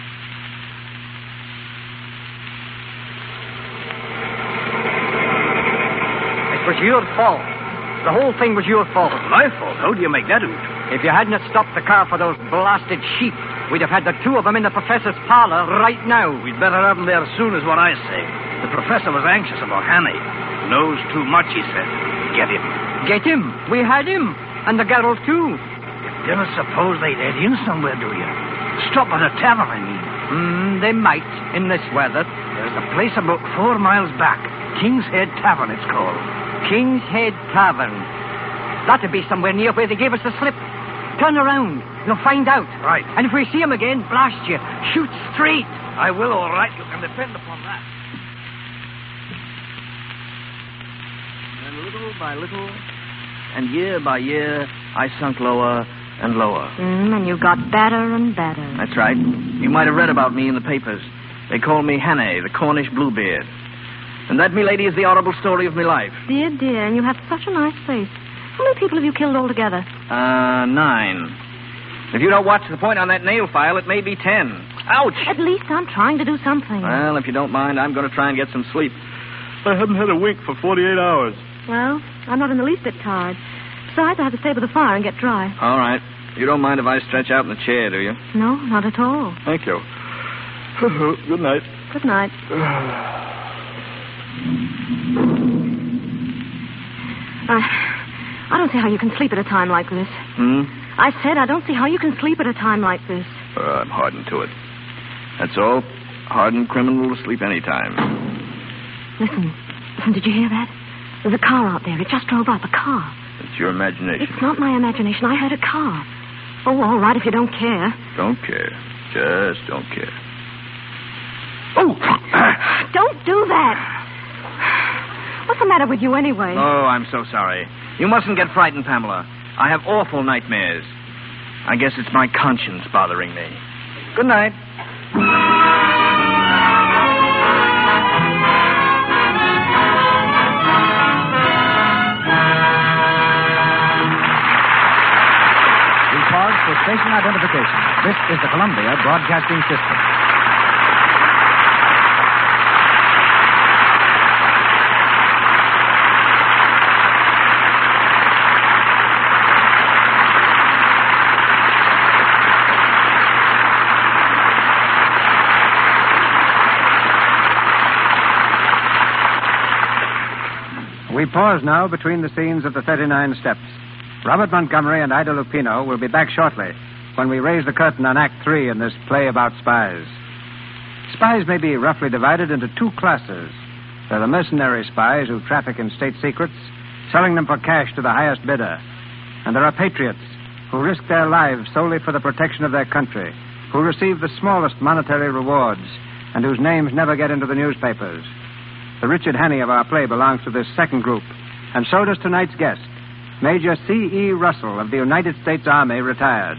It was your fault. The whole thing was your fault. My fault? How do you make that out? If you hadn't stopped the car for those blasted sheep, we'd have had the 2 of them in the professor's parlor right now. We'd better have them there as soon as what I say. The professor was anxious about Hanny. Knows too much, he said. Get him. Get him? We had him. And the girl, too. You don't suppose they'd head in somewhere, do you? Stop at a tavern, I mean. They might, in this weather. There's a place about 4 miles back. King's Head Tavern, it's called. King's Head Tavern. That'd be somewhere near where they gave us the slip. Turn around. You'll find out. Right. And if we see him again, blast you. Shoot straight. I will, all right. You can depend upon that. And little by little, and year by year, I sunk lower and lower. And you got better and better. That's right. You might have read about me in the papers. They call me Hannay, the Cornish Bluebeard. And that, milady, is the horrible story of my life. Dear, dear, and you have such a nice face. How many people have you killed altogether? 9. If you don't watch the point on that nail file, it may be 10. Ouch! At least I'm trying to do something. Well, if you don't mind, I'm going to try and get some sleep. I haven't had a wink for 48 hours. Well, I'm not in the least bit tired. Besides, I have to stay by the fire and get dry. All right. You don't mind if I stretch out in the chair, do you? No, not at all. Thank you. Good night. Good night. I don't see how you can sleep at a time like this. I said I don't see how you can sleep at a time like this. I'm hardened to it. That's all. Hardened criminal to sleep any time. Listen, did you hear that? There's a car out there. It just drove up, a car. It's your imagination. It's not my imagination. I heard a car. Oh, all right, if you don't care. Don't care. Just don't care. Oh! Don't do that. What's the matter with you anyway? Oh, I'm so sorry. You mustn't get frightened, Pamela. I have awful nightmares. I guess it's my conscience bothering me. Good night. We pause for station identification. This is the Columbia Broadcasting System. We pause now between the scenes of the 39 Steps. Robert Montgomery and Ida Lupino will be back shortly when we raise the curtain on Act 3 in this play about spies. Spies may be roughly divided into two classes. There are the mercenary spies who traffic in state secrets, selling them for cash to the highest bidder. And there are patriots who risk their lives solely for the protection of their country, who receive the smallest monetary rewards, and whose names never get into the newspapers. The Richard Hannay of our play belongs to this second group, and so does tonight's guest, Major C.E. Russell of the United States Army, retired.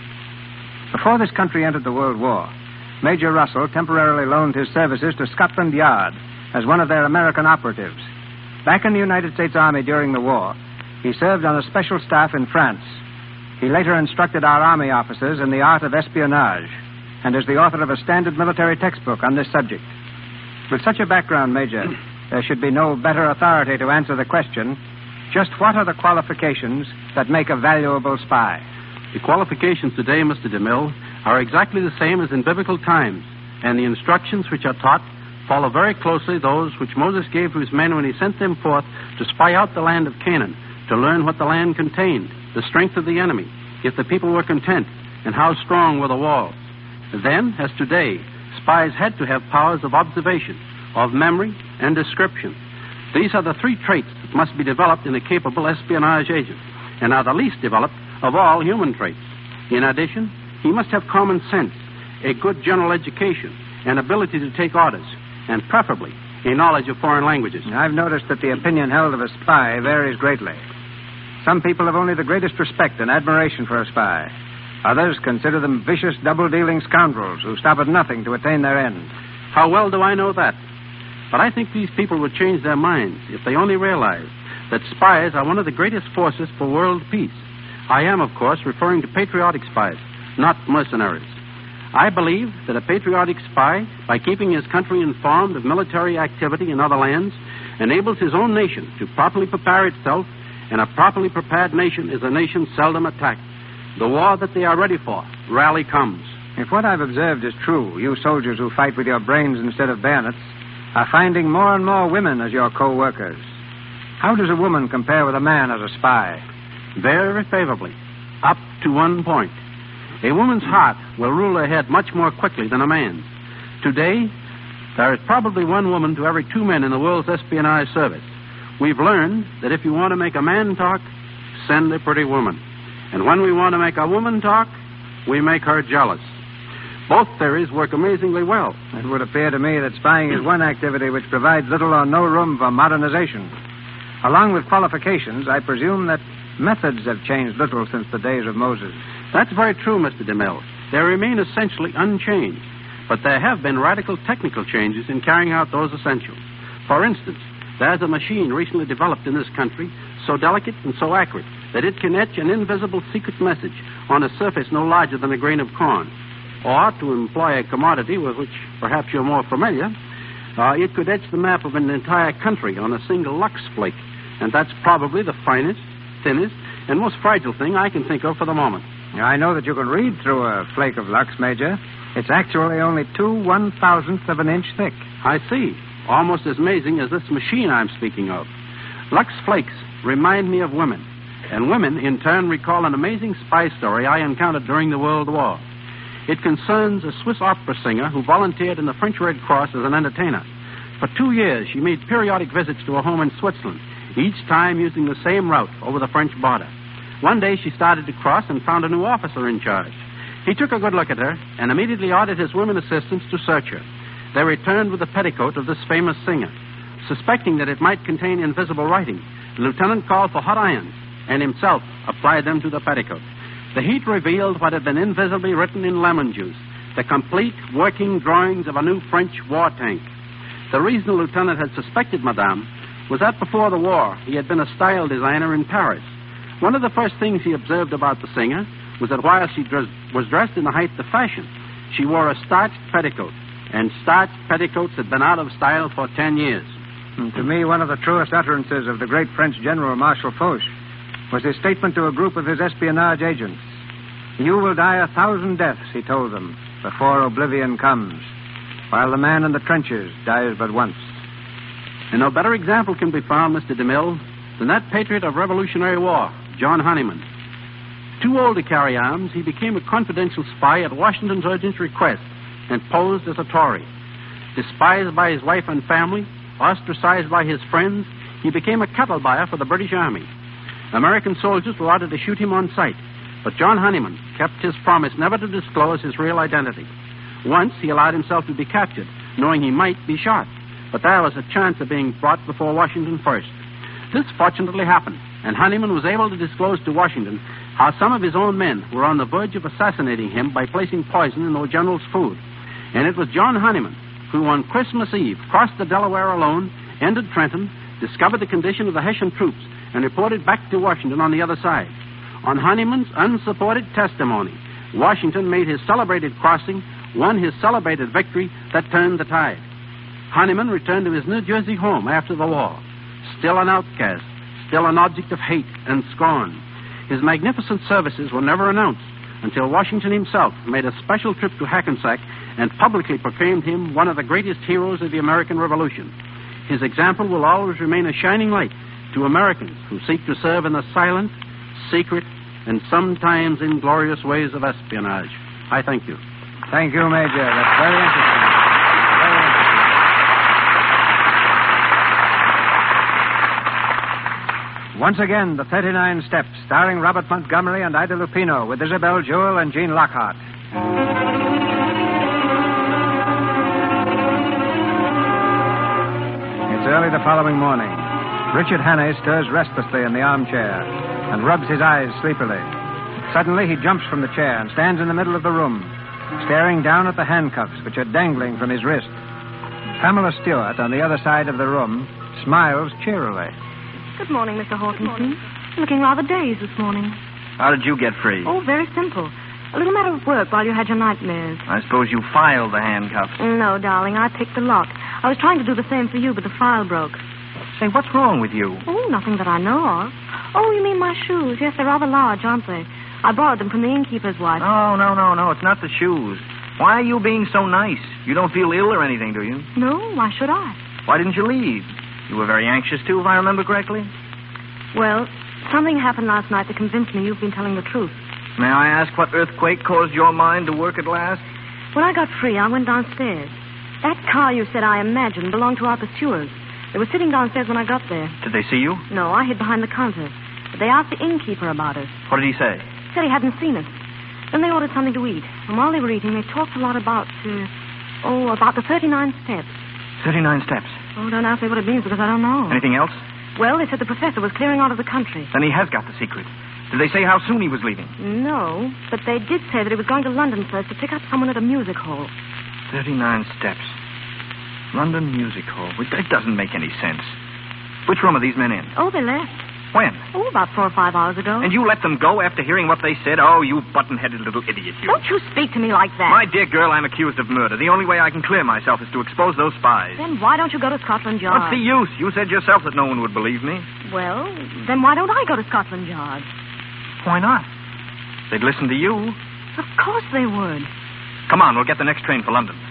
Before this country entered the World War, Major Russell temporarily loaned his services to Scotland Yard as one of their American operatives. Back in the United States Army during the war, he served on a special staff in France. He later instructed our Army officers in the art of espionage and is the author of a standard military textbook on this subject. With such a background, Major, there should be no better authority to answer the question, just what are the qualifications that make a valuable spy? The qualifications today, Mr. DeMille, are exactly the same as in biblical times, and the instructions which are taught follow very closely those which Moses gave to his men when he sent them forth to spy out the land of Canaan, to learn what the land contained, the strength of the enemy, if the people were content, and how strong were the walls. Then, as today, spies had to have powers of observation, of memory, and description. These are the three traits that must be developed in a capable espionage agent, and are the least developed of all human traits. In addition, he must have common sense, a good general education, an ability to take orders, and preferably a knowledge of foreign languages. I've noticed that the opinion held of a spy varies greatly. Some people have only the greatest respect and admiration for a spy. Others consider them vicious, double-dealing scoundrels who stop at nothing to attain their end. How well do I know that? But I think these people would change their minds if they only realized that spies are one of the greatest forces for world peace. I am, of course, referring to patriotic spies, not mercenaries. I believe that a patriotic spy, by keeping his country informed of military activity in other lands, enables his own nation to properly prepare itself, and a properly prepared nation is a nation seldom attacked. The war that they are ready for rarely comes. If what I've observed is true, you soldiers who fight with your brains instead of bayonets are finding more and more women as your co-workers. How does a woman compare with a man as a spy? Very favorably, up to one point. A woman's heart will rule her head much more quickly than a man's. Today, there is probably one woman to every two men in the world's espionage service. We've learned that if you want to make a man talk, send a pretty woman. And when we want to make a woman talk, we make her jealous. Both theories work amazingly well. It would appear to me that spying is one activity which provides little or no room for modernization. Along with qualifications, I presume that methods have changed little since the days of Moses. That's very true, Mr. DeMille. They remain essentially unchanged. But there have been radical technical changes in carrying out those essentials. For instance, there's a machine recently developed in this country so delicate and so accurate that it can etch an invisible secret message on a surface no larger than a grain of corn. Or, to employ a commodity with which perhaps you're more familiar, it could etch the map of an entire country on a single lux flake. And that's probably the finest, thinnest, and most fragile thing I can think of for the moment. Now, I know that you can read through a flake of Lux, Major. It's actually only 2/1,000th of an inch thick. I see. Almost as amazing as this machine I'm speaking of. Lux Flakes remind me of women, and women, in turn, recall an amazing spy story I encountered during the World War. It concerns a Swiss opera singer who volunteered in the French Red Cross as an entertainer. For 2 years, she made periodic visits to a home in Switzerland, each time using the same route over the French border. One day, she started to cross and found a new officer in charge. He took a good look at her and immediately ordered his women assistants to search her. They returned with the petticoat of this famous singer. Suspecting that it might contain invisible writing, the lieutenant called for hot irons and himself applied them to the petticoat. The heat revealed what had been invisibly written in lemon juice, the complete working drawings of a new French war tank. The reason the lieutenant had suspected Madame was that before the war, he had been a style designer in Paris. One of the first things he observed about the singer was that while she was dressed in the height of fashion, she wore a starched petticoat, and starched petticoats had been out of style for 10 years. To me, one of the truest utterances of the great French General Marshal Foch was his statement to a group of his espionage agents. You will die 1,000 deaths, he told them, before oblivion comes, while the man in the trenches dies but once. And no better example can be found, Mr. DeMille, than that patriot of Revolutionary War, John Honeyman. Too old to carry arms, he became a confidential spy at Washington's urgent request and posed as a Tory. Despised by his wife and family, ostracized by his friends, he became a cattle buyer for the British Army. American soldiers were ordered to shoot him on sight, but John Honeyman kept his promise never to disclose his real identity. Once he allowed himself to be captured, knowing he might be shot, but there was a chance of being brought before Washington first. This fortunately happened, and Honeyman was able to disclose to Washington how some of his own men were on the verge of assassinating him by placing poison in those generals' food. And it was John Honeyman who, on Christmas Eve, crossed the Delaware alone, entered Trenton, discovered the condition of the Hessian troops, and reported back to Washington on the other side. On Honeyman's unsupported testimony, Washington made his celebrated crossing, won his celebrated victory that turned the tide. Honeyman returned to his New Jersey home after the war, still an outcast, still an object of hate and scorn. His magnificent services were never announced until Washington himself made a special trip to Hackensack and publicly proclaimed him one of the greatest heroes of the American Revolution. His example will always remain a shining light to Americans who seek to serve in the silent, secret, and sometimes inglorious ways of espionage. I thank you. Thank you, Major. That's very interesting. Once again, the 39 Steps, starring Robert Montgomery and Ida Lupino, with Isabel Jewell and Gene Lockhart. It's early the following morning. Richard Hannay stirs restlessly in the armchair and rubs his eyes sleepily. Suddenly, he jumps from the chair and stands in the middle of the room, staring down at the handcuffs which are dangling from his wrist. Pamela Stewart, on the other side of the room, smiles cheerily. Good morning, Mr. Hawkinson. Looking rather dazed this morning. How did you get free? Oh, very simple. A little matter of work while you had your nightmares. I suppose you filed the handcuffs. No, darling, I picked the lock. I was trying to do the same for you, but the file broke. Say, what's wrong with you? Oh, nothing that I know of. Oh, you mean my shoes? Yes, they're rather large, aren't they? I borrowed them from the innkeeper's wife. No. It's not the shoes. Why are you being so nice? You don't feel ill or anything, do you? No, why should I? Why didn't you leave? You were very anxious, too, if I remember correctly. Well, something happened last night that convinced me you've been telling the truth. May I ask what earthquake caused your mind to work at last? When I got free, I went downstairs. That car you said I imagined belonged to our pursuers. They were sitting downstairs when I got there. Did they see you? No, I hid behind the counter. But they asked the innkeeper about us. What did he say? He said he hadn't seen us. Then they ordered something to eat. And while they were eating, they talked a lot about the 39 steps. 39 steps? Oh, don't ask me what it means because I don't know. Anything else? Well, they said the professor was clearing out of the country. Then he has got the secret. Did they say how soon he was leaving? No, but they did say that he was going to London first to pick up someone at a music hall. 39 steps. London Music Hall. That doesn't make any sense. Which room are these men in? Oh, they left. When? Oh, about 4 or 5 hours ago. And you let them go after hearing what they said? Oh, you button-headed little idiot, you. Don't you speak to me like that. My dear girl, I'm accused of murder. The only way I can clear myself is to expose those spies. Then why don't you go to Scotland Yard? What's the use? You said yourself that no one would believe me. Well, then why don't I go to Scotland Yard? Why not? They'd listen to you. Of course they would. Come on, we'll get the next train for London.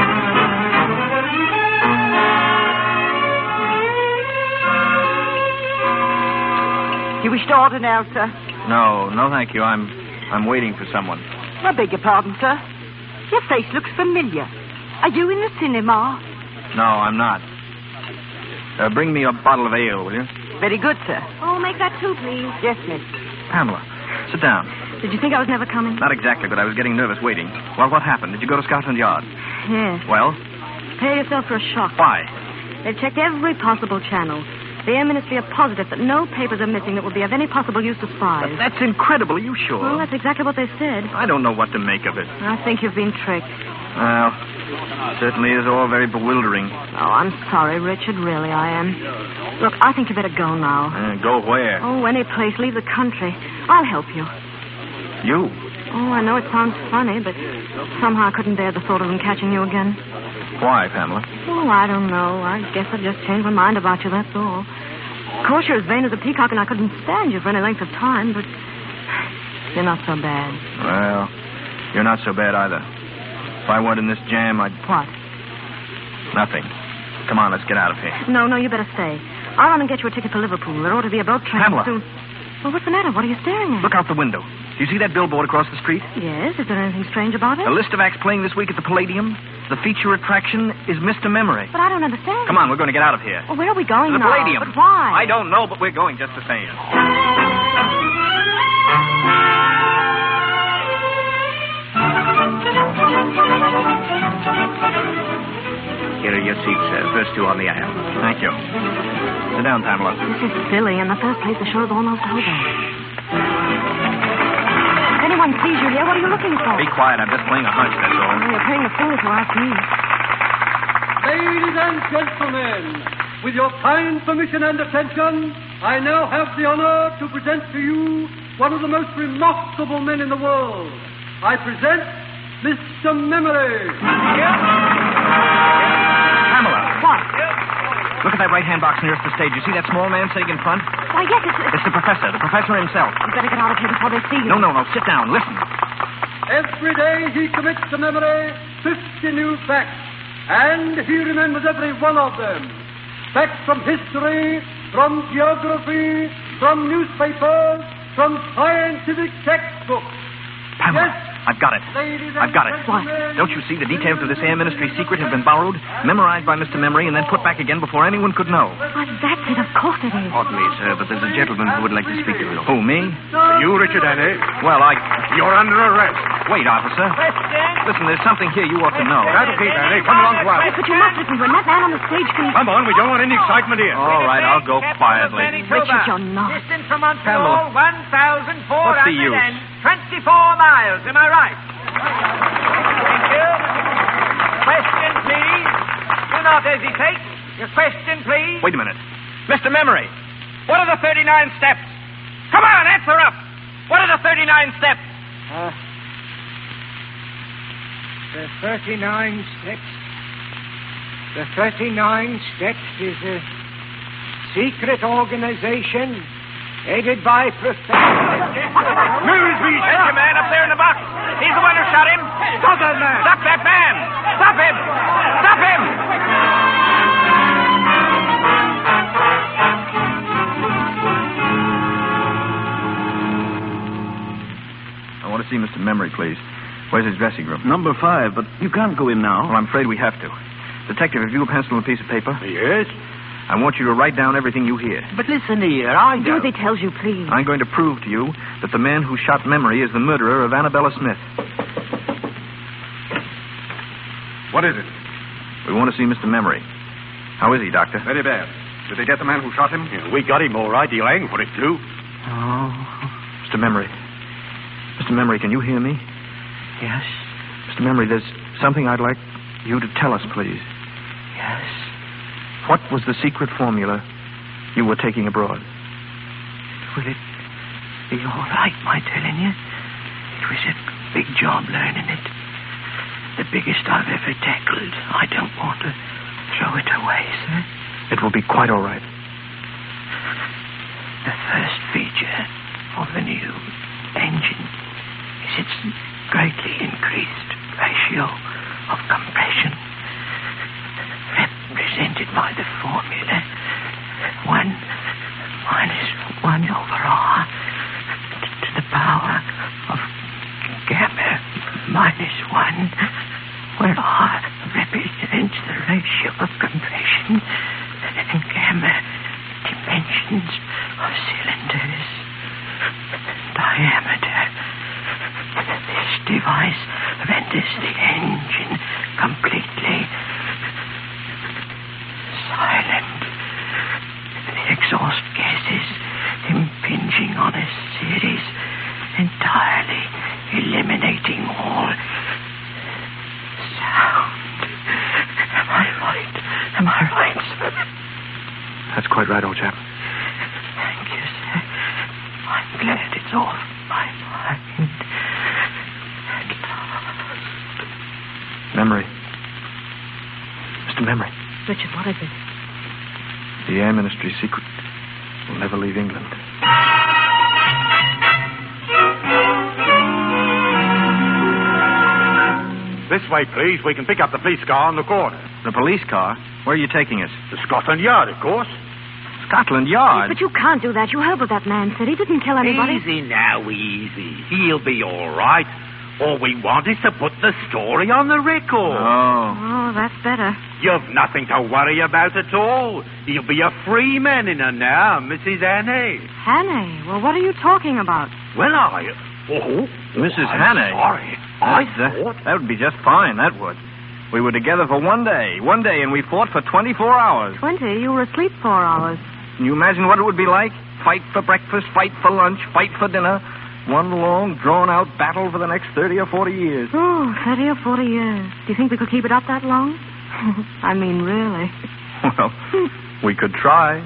You wish to order now, sir? No, thank you. I'm waiting for someone. I beg your pardon, sir. Your face looks familiar. Are you in the cinema? No, I'm not. Bring me a bottle of ale, will you? Very good, sir. Oh, make that two, please. Yes, miss. Pamela, sit down. Did you think I was never coming? Not exactly, but I was getting nervous waiting. Well, what happened? Did you go to Scotland Yard? Yes. Well? Prepare yourself for a shock. Why? They've checked every possible channel. The Air Ministry are positive that no papers are missing that would be of any possible use to spies. But that's incredible. Are you sure? Well, that's exactly what they said. I don't know what to make of it. I think you've been tricked. Well, certainly is all very bewildering. Oh, I'm sorry, Richard. Really, I am. Look, I think you better go now. Go where? Oh, any place. Leave the country. I'll help you. You? Oh, I know it sounds funny, but somehow I couldn't bear the thought of them catching you again. Why, Pamela? Oh, I don't know. I guess I've just changed my mind about you, that's all. Of course, you're as vain as a peacock, and I couldn't stand you for any length of time, but you're not so bad. Well, you're not so bad either. If I weren't in this jam, I'd... What? Nothing. Come on, let's get out of here. No, you better stay. I'll run and get you a ticket for Liverpool. There ought to be a boat train Pamela. soon. Well, what's the matter? What are you staring at? Look out the window. Do you see that billboard across the street? Yes. Is there anything strange about it? A list of acts playing this week at the Palladium. The feature attraction is Mr. Memory. But I don't understand. Come on, we're going to get out of here. Well, where are we going to the now? Palladium. But why? I don't know, but we're going just the same. Here are your seats, sir. First two on the aisle. Thank you. Sit down, Pamela. This is silly. In the first place, the show's almost over. If anyone sees you here, what are you looking for? Be quiet. I'm just playing a hunch, that's all. Well, you're playing a fool if you ask me. Ladies and gentlemen, with your kind permission and attention, I now have the honor to present to you one of the most remarkable men in the world. I present Mr. Memory. Pamela. What? Look at that right-hand box nearest the stage. You see that small man sitting in front? Why, yes, It's the professor himself. You better get out of here before they see you. No. Sit down. Listen. Every day he commits to memory 50 new facts, and he remembers every one of them. Facts from history, from geography, from newspapers, from scientific textbooks. Pamela, Yes. I've got it. I've got it. What? Don't you see the details of this Air Ministry secret have been borrowed, memorized by Mr. Memory, and then put back again before anyone could know? Why, that's it. Of course it is. Pardon me, sir, but there's a gentleman who would like to speak to you. Who, me? You, Richard Annie? Well, You're under arrest. Wait, officer. Listen, there's something here you ought to know. That'll keep, Annie. Come along to us. Yes, but you must listen to him. That man on the stage can... Come on, we don't want any excitement here. All right, I'll go quietly. Richard, you're not. Distance from Pamela. Montreal, 1,424 What's the use? miles. Am I right? Thank you. Question, please. Do not hesitate. Your question, please. Wait a minute. Mr. Memory, What are the 39 steps? Come on, answer up. What are the 39 steps? The 39 steps. The 39 steps is a secret organization headed by Professor... Milsby! That's your man up there in the box. He's the one who shot him. Stop that man! Stop that man! Stop him! Stop him! I want to see Mr. Memory, please. Where's his dressing room? Number 5, but you can't go in now. Well, I'm afraid we have to. Detective, have you a pencil and a piece of paper? Yes? I want you to write down everything you hear. But listen here, I Do as he tells you, please. I'm going to prove to you that the man who shot Memory is the murderer of Annabella Smith. What is it? We want to see Mr. Memory. How is he, Doctor? Very bad. Did they get the man who shot him? Yeah, we got him all right. He'll hang for it, too. Oh, Mr. Memory. Mr. Memory, can you hear me? Yes, Mr. Memory, there's something I'd like you to tell us, please. yes. What was the secret formula you were taking abroad? Will it be all right, my telling you? It was a big job learning it. The biggest I've ever tackled. I don't want to throw it away, sir. It will be quite all right. The first feature of the new engine. its greatly increased ratio of compression, represented by the formula 1 minus 1 over R to the power of gamma minus 1, where R represents the ratio of compression and gamma dimensions of cylinders. Diameter. This device renders the engine completely silent. The exhaust gases impinging on a series, entirely eliminating all sound. Am I right? Am I right, sir? That's quite right, old chap. Thank you, sir. I'm glad it's off my mind. At last. Memory. Mr. Memory. Richard, what is it? The Air Ministry secret will never leave England. This way, please. We can pick up the police car on the corner. The police car? Where are you taking us? To Scotland Yard, of course. Scotland Yard? But you can't do that. You heard what that man said. He didn't kill anybody. Easy now, easy. He'll be all right. All we want is to put the story on the record. Oh, that's better. You've nothing to worry about at all. He'll be a free man in her now, Mrs. Hannay. Hannay? Well, what are you talking about? Well, Mrs. I'm Hannay? sorry. That would be just fine, that would. We were together for one day, and we fought for 24 hours. 20? You were asleep 4 hours. Can you imagine what it would be like? Fight for breakfast, fight for lunch, fight for dinner. One long, drawn-out battle for the next 30 or 40 years. Oh, 30 or 40 years. Do you think we could keep it up that long? I mean, really. Well, we could try.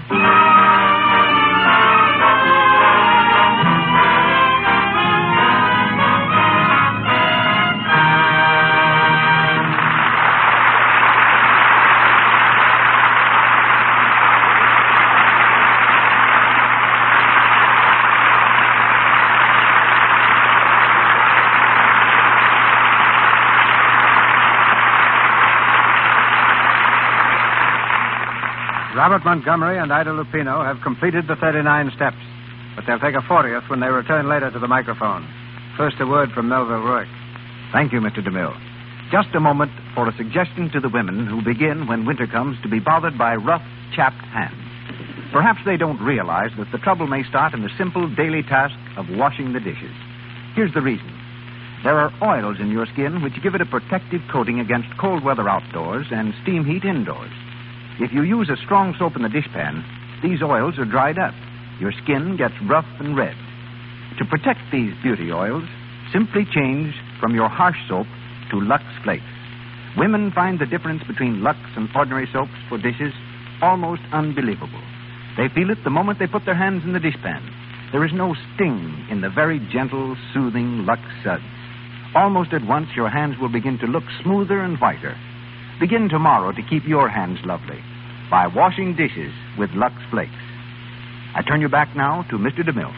Robert Montgomery and Ida Lupino have completed the 39 steps, but they'll take a 40th when they return later to the microphone. First, a word from Melville Ruick. Thank you, Mr. DeMille. Just a moment for a suggestion to the women who begin, when winter comes, to be bothered by rough, chapped hands. Perhaps they don't realize that the trouble may start in the simple daily task of washing the dishes. Here's the reason. There are oils in your skin which give it a protective coating against cold weather outdoors and steam heat indoors. If you use a strong soap in the dishpan, these oils are dried up. Your skin gets rough and red. To protect these beauty oils, simply change from your harsh soap to Lux Flakes. Women find the difference between Lux and ordinary soaps for dishes almost unbelievable. They feel it the moment they put their hands in the dishpan. There is no sting in the very gentle, soothing Lux suds. Almost at once, your hands will begin to look smoother and whiter. Begin tomorrow to keep your hands lovely by washing dishes with Lux Flakes. I turn you back now to Mr. DeMille.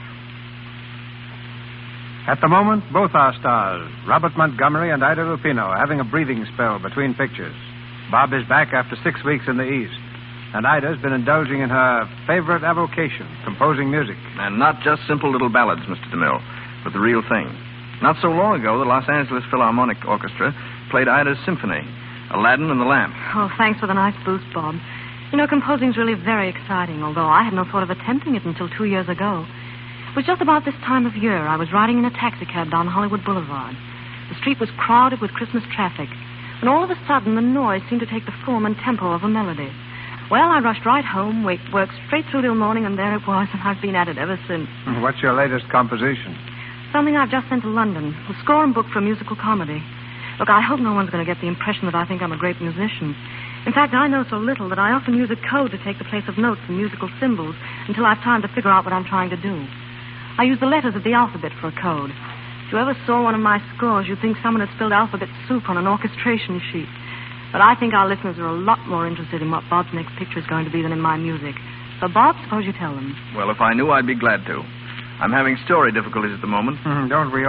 At the moment, both our stars, Robert Montgomery and Ida Lupino, are having a breathing spell between pictures. Bob is back after 6 weeks in the East, and Ida's been indulging in her favorite avocation, composing music. And not just simple little ballads, Mr. DeMille, but the real thing. Not so long ago, the Los Angeles Philharmonic Orchestra played Ida's symphony, Aladdin and the Lamp. Oh, thanks for the nice boost, Bob. You know, composing's really very exciting, although I had no thought of attempting it until 2 years ago. It was just about this time of year. I was riding in a taxicab down Hollywood Boulevard. The street was crowded with Christmas traffic, and all of a sudden the noise seemed to take the form and tempo of a melody. Well, I rushed right home, worked straight through till morning, and there it was, and I've been at it ever since. What's your latest composition? Something I've just sent to London, a score and book for a musical comedy. Look, I hope no one's going to get the impression that I think I'm a great musician. In fact, I know so little that I often use a code to take the place of notes and musical symbols until I've time to figure out what I'm trying to do. I use the letters of the alphabet for a code. If you ever saw one of my scores, you'd think someone had spilled alphabet soup on an orchestration sheet. But I think our listeners are a lot more interested in what Bob's next picture is going to be than in my music. So, Bob, suppose you tell them. Well, if I knew, I'd be glad to. I'm having story difficulties at the moment. Don't we all?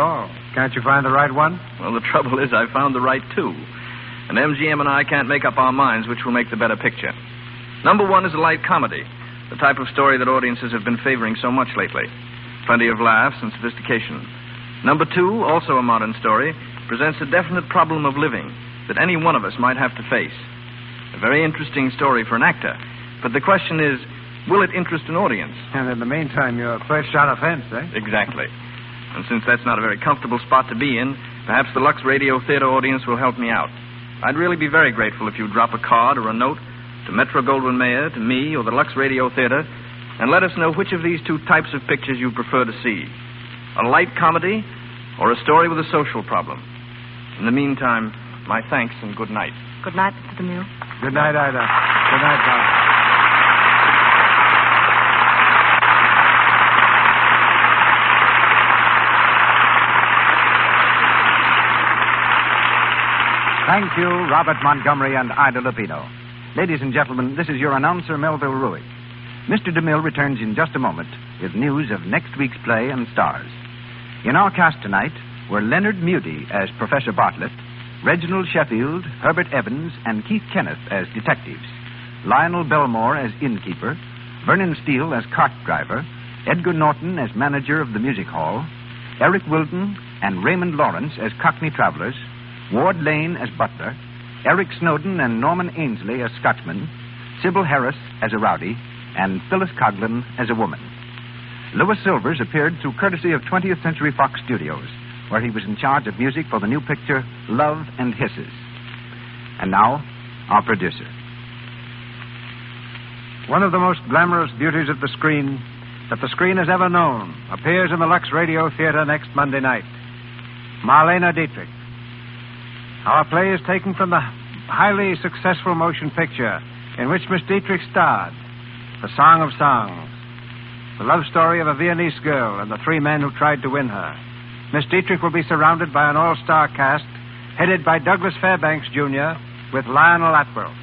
Can't you find the right one? Well, the trouble is I found the right two. And MGM and I can't make up our minds which will make the better picture. Number one is a light comedy, the type of story that audiences have been favoring so much lately. Plenty of laughs and sophistication. Number two, also a modern story, presents a definite problem of living that any one of us might have to face. A very interesting story for an actor. But the question is, will it interest an audience? And in the meantime, you're fresh on a fence, eh? Exactly. And since that's not a very comfortable spot to be in, perhaps the Lux Radio Theater audience will help me out. I'd really be very grateful if you'd drop a card or a note to Metro-Goldwyn-Mayer, to me, or the Lux Radio Theater, and let us know which of these two types of pictures you prefer to see. A light comedy or a story with a social problem. In the meantime, my thanks and good night. Good night, Mr. DeMille. Good night, Ida. Good night, Bob. Thank you, Robert Montgomery and Ida Lupino. Ladies and gentlemen, this is your announcer, Melville Ruick. Mr. DeMille returns in just a moment with news of next week's play and stars. In our cast tonight were Leonard Mudie as Professor Bartlett, Reginald Sheffield, Herbert Evans, and Keith Kenneth as detectives, Lionel Belmore as innkeeper, Vernon Steele as cart driver, Edgar Norton as manager of the music hall, Eric Wilton and Raymond Lawrence as Cockney travelers, Ward Lane as butler, Eric Snowden and Norman Ainsley as Scotchmen, Sybil Harris as a rowdy, and Phyllis Coughlin as a woman. Louis Silvers appeared through courtesy of 20th Century Fox Studios, where he was in charge of music for the new picture Love and Hisses. And now, our producer. One of the most glamorous beauties of the screen that the screen has ever known appears in the Lux Radio Theater next Monday night. Marlene Dietrich. Our play is taken from the highly successful motion picture in which Miss Dietrich starred, The Song of Songs, the love story of a Viennese girl and the three men who tried to win her. Miss Dietrich will be surrounded by an all-star cast headed by Douglas Fairbanks, Jr., with Lionel Atwell.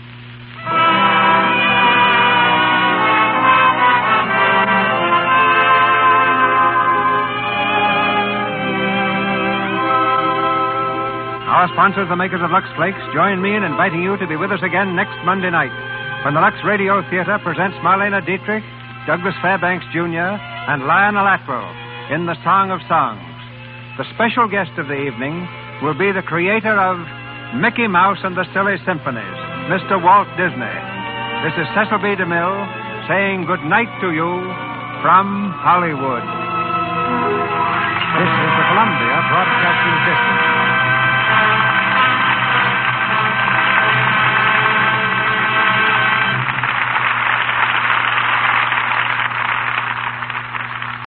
Our sponsors, the makers of Lux Flakes, join me in inviting you to be with us again next Monday night when the Lux Radio Theater presents Marlene Dietrich, Douglas Fairbanks, Jr., and Lionel Atwell in The Song of Songs. The special guest of the evening will be the creator of Mickey Mouse and the Silly Symphonies, Mr. Walt Disney. This is Cecil B. DeMille saying good night to you from Hollywood. This is the Columbia Broadcasting System.